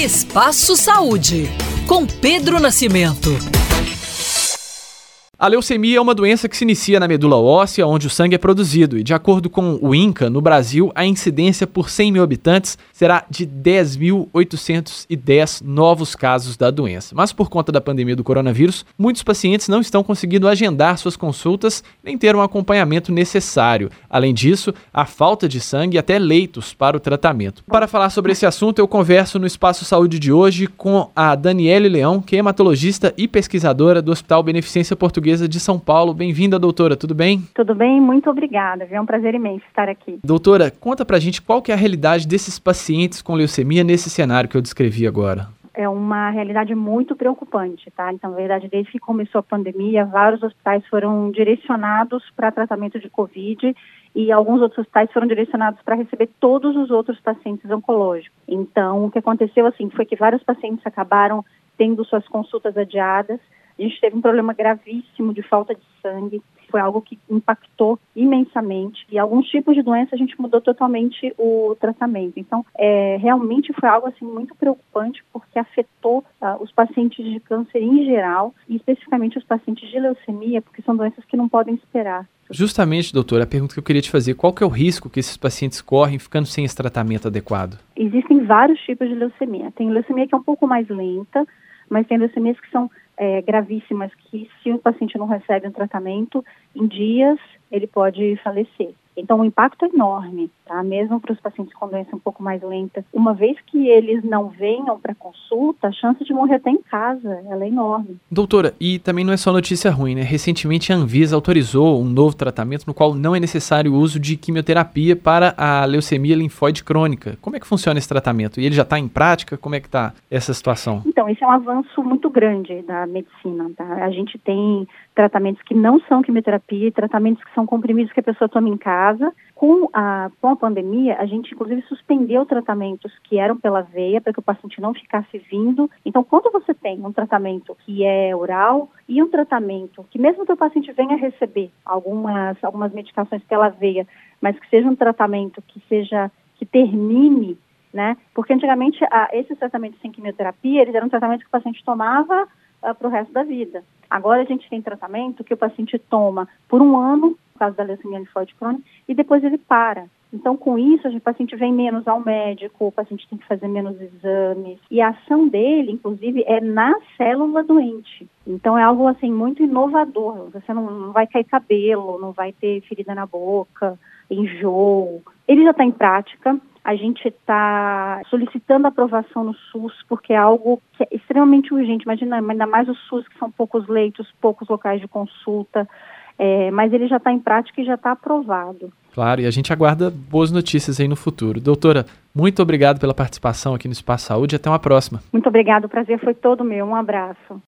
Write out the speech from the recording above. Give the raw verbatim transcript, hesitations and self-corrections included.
Espaço Saúde, com Pedro Nascimento. A leucemia é uma doença que se inicia na medula óssea, onde o sangue é produzido, e de acordo com o INCA, no Brasil, a incidência por cem mil habitantes será de dez mil oitocentos e dez novos casos da doença. Mas por conta da pandemia do coronavírus, muitos pacientes não estão conseguindo agendar suas consultas nem ter um acompanhamento necessário. Além disso, há falta de sangue e até leitos para o tratamento. Para falar sobre esse assunto, eu converso no Espaço Saúde de hoje com a Daniele Leão, que é hematologista e pesquisadora do Hospital Beneficência Portuguesa de São Paulo. Bem-vinda, doutora, tudo bem? Tudo bem, muito obrigada, é um prazer imenso estar aqui. Doutora, conta pra gente qual que é a realidade desses pacientes com leucemia nesse cenário que eu descrevi agora. É uma realidade muito preocupante, tá? Então, na verdade, desde que começou a pandemia, vários hospitais foram direcionados para tratamento de Covid e alguns outros hospitais foram direcionados para receber todos os outros pacientes oncológicos. Então, o que aconteceu, assim, foi que vários pacientes acabaram tendo suas consultas adiadas. A gente teve um problema gravíssimo de falta de sangue, foi algo que impactou imensamente. E alguns tipos de doença a gente mudou totalmente o tratamento. Então, é, realmente foi algo assim, muito preocupante, porque afetou uh, os pacientes de câncer em geral, e especificamente os pacientes de leucemia, porque são doenças que não podem esperar. Justamente, doutora, a pergunta que eu queria te fazer, qual que é o risco que esses pacientes correm ficando sem esse tratamento adequado? Existem vários tipos de leucemia. Tem leucemia que é um pouco mais lenta, mas tem leucemias que são é, gravíssimas, que se o paciente não recebe um tratamento, em dias ele pode falecer. Então o impacto é enorme, tá? Mesmo para os pacientes com doença um pouco mais lenta. Uma vez que eles não venham para consulta, a chance de morrer até em casa, ela é enorme. Doutora, e também não é só notícia ruim, né? Recentemente a Anvisa autorizou um novo tratamento no qual não é necessário o uso de quimioterapia para a leucemia linfóide crônica. Como é que funciona esse tratamento? E ele já está em prática? Como é que está essa situação? Então, esse é um avanço muito grande da medicina, tá? A gente tem tratamentos que não são quimioterapia e tratamentos que são comprimidos que a pessoa toma em casa. Com a, com a pandemia, a gente inclusive suspendeu tratamentos que eram pela veia para que o paciente não ficasse vindo. Então, quando você tem um tratamento que é oral e um tratamento que mesmo que o paciente venha receber algumas, algumas medicações pela veia, mas que seja um tratamento que seja, que termine, né? Porque antigamente a, esses tratamentos sem quimioterapia, eles eram tratamentos que o paciente tomava para o resto da vida. Agora a gente tem tratamento que o paciente toma por um ano, no caso da leucemia linfóide crônica, e depois ele para. Então, com isso, o paciente vem menos ao médico, o paciente tem que fazer menos exames. E a ação dele, inclusive, é na célula doente. Então, é algo, assim, muito inovador. Você não, não vai cair cabelo, não vai ter ferida na boca, enjoo. Ele já está em prática. A gente está solicitando aprovação no SUS, porque é algo que é extremamente urgente. Imagina, ainda mais o SUS, que são poucos leitos, poucos locais de consulta. É, mas ele já está em prática e já está aprovado. Claro, e a gente aguarda boas notícias aí no futuro. Doutora, muito obrigado pela participação aqui no Espaço Saúde e até uma próxima. Muito obrigada, o prazer foi todo meu. Um abraço.